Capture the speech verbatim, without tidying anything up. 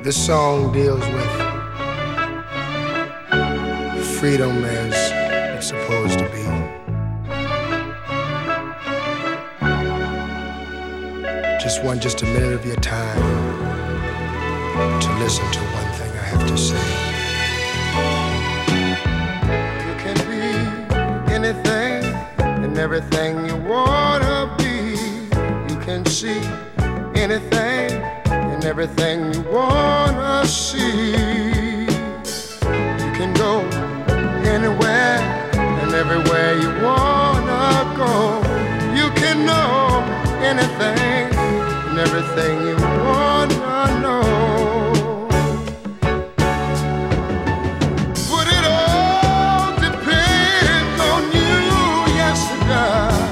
This song deals with freedom as it's supposed to be. Just want just a minute of your time to listen to one thing I have to say. You can be anything and everything you wanna be. You can see anything and everything you wanna see. You can go anywhere and everywhere you wanna go. You can know anything and everything